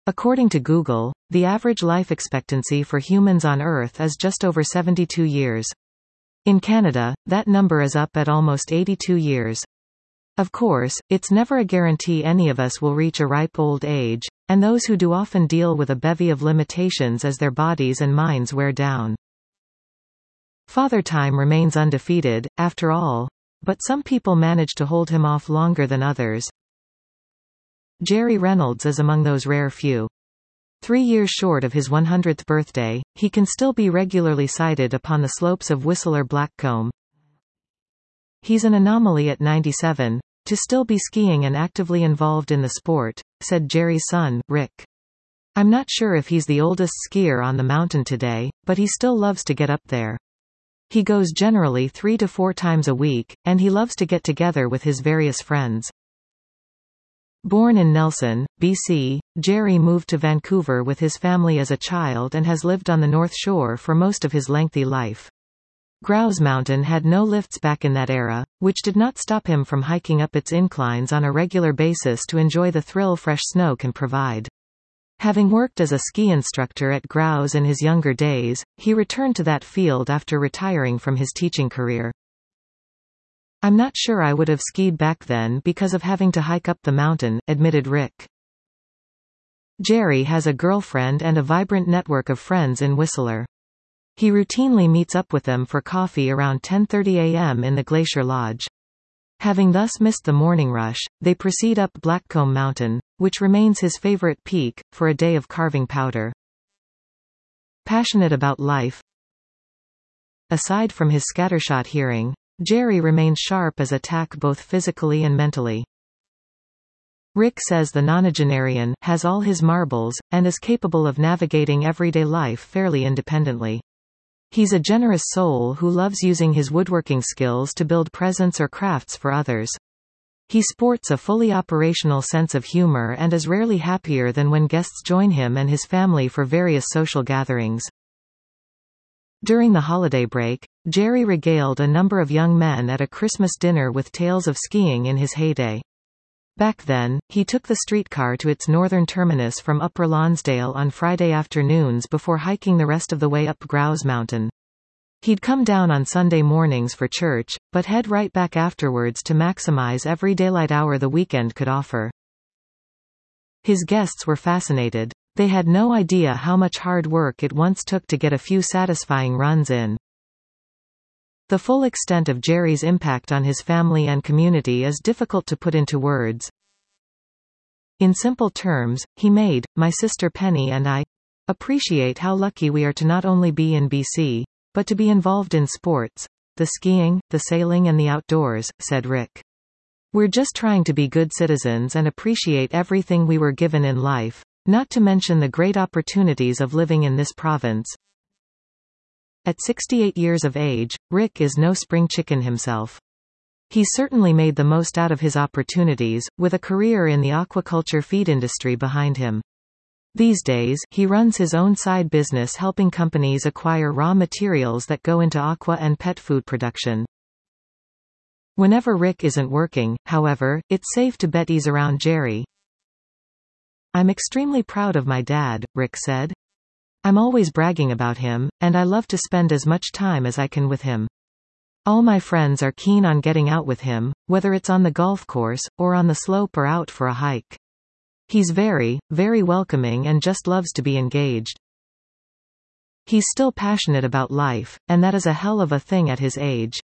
According to Google, the average life expectancy for humans on Earth is just over 72 years. In Canada, that number is up at almost 82 years. Of course, it's never a guarantee any of us will reach a ripe old age, and those who do often deal with a bevy of limitations as their bodies and minds wear down. Father Time remains undefeated, after all, but some people manage to hold him off longer than others. Jerry Reynolds is among those rare few. 3 years short of his 100th birthday, he can still be regularly sighted upon the slopes of Whistler Blackcomb. He's an anomaly at 97, to still be skiing and actively involved in the sport, said Jerry's son, Rick. I'm not sure if he's the oldest skier on the mountain today, but he still loves to get up there. He goes generally 3 to 4 times a week, and he loves to get together with his various friends. Born in Nelson, BC, Jerry moved to Vancouver with his family as a child and has lived on the North Shore for most of his lengthy life. Grouse Mountain had no lifts back in that era, which did not stop him from hiking up its inclines on a regular basis to enjoy the thrill fresh snow can provide. Having worked as a ski instructor at Grouse in his younger days, he returned to that field after retiring from his teaching career. I'm not sure I would have skied back then because of having to hike up the mountain, admitted Rick. Jerry has a girlfriend and a vibrant network of friends in Whistler. He routinely meets up with them for coffee around 10:30 a.m. in the Glacier Lodge. Having thus missed the morning rush, they proceed up Blackcomb Mountain, which remains his favorite peak, for a day of carving powder. Passionate about life. Aside from his scattershot hearing, Jerry remains sharp as a tack both physically and mentally. Rick says the nonagenarian has all his marbles, and is capable of navigating everyday life fairly independently. He's a generous soul who loves using his woodworking skills to build presents or crafts for others. He sports a fully operational sense of humor and is rarely happier than when guests join him and his family for various social gatherings. During the holiday break, Jerry regaled a number of young men at a Christmas dinner with tales of skiing in his heyday. Back then, he took the streetcar to its northern terminus from Upper Lonsdale on Friday afternoons before hiking the rest of the way up Grouse Mountain. He'd come down on Sunday mornings for church, but head right back afterwards to maximize every daylight hour the weekend could offer. His guests were fascinated. They had no idea how much hard work it once took to get a few satisfying runs in. The full extent of Jerry's impact on his family and community is difficult to put into words. In simple terms, he made my sister Penny and I appreciate how lucky we are to not only be in BC, but to be involved in sports, the skiing, the sailing and the outdoors, said Rick. We're just trying to be good citizens and appreciate everything we were given in life, not to mention the great opportunities of living in this province. At 68 years of age, Rick is no spring chicken himself. He certainly made the most out of his opportunities, with a career in the aquaculture feed industry behind him. These days, he runs his own side business helping companies acquire raw materials that go into aqua and pet food production. Whenever Rick isn't working, however, it's safe to bet he's around Jerry. I'm extremely proud of my dad, Rick said. I'm always bragging about him, and I love to spend as much time as I can with him. All my friends are keen on getting out with him, whether it's on the golf course, or on the slope or out for a hike. He's very, very welcoming and just loves to be engaged. He's still passionate about life, and that is a hell of a thing at his age.